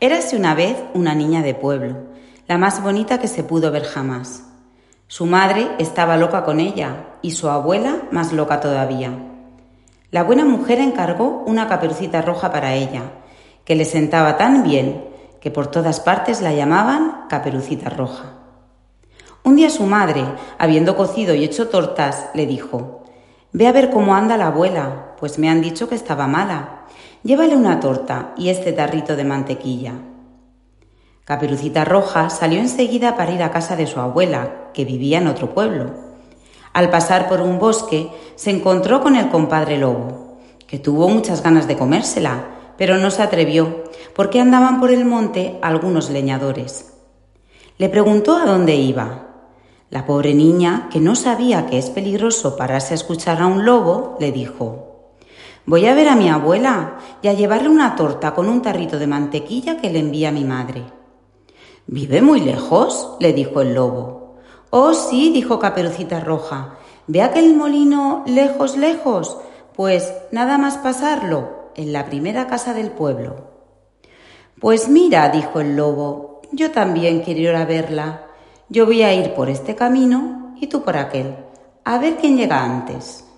Érase una vez una niña de pueblo, la más bonita que se pudo ver jamás. Su madre estaba loca con ella y su abuela más loca todavía. La buena mujer encargó una caperucita roja para ella, que le sentaba tan bien que por todas partes la llamaban Caperucita Roja. Un día su madre, habiendo cocido y hecho tortas, le dijo: «Ve a ver cómo anda la abuela, pues me han dicho que estaba mala. Llévale una torta y este tarrito de mantequilla». Caperucita Roja salió enseguida para ir a casa de su abuela, que vivía en otro pueblo. Al pasar por un bosque, se encontró con el compadre lobo, que tuvo muchas ganas de comérsela, pero no se atrevió, porque andaban por el monte algunos leñadores. Le preguntó a dónde iba. La pobre niña, que no sabía que es peligroso pararse a escuchar a un lobo, le dijo: «Voy a ver a mi abuela y a llevarle una torta con un tarrito de mantequilla que le envía mi madre». «¿Vive muy lejos?», le dijo el lobo. «Oh, sí», dijo Caperucita Roja. «¿Ve aquel molino lejos, lejos? Pues nada más pasarlo, en la primera casa del pueblo». «Pues mira», dijo el lobo, «yo también quiero ir a verla. Yo voy a ir por este camino y tú por aquel. A ver quién llega antes».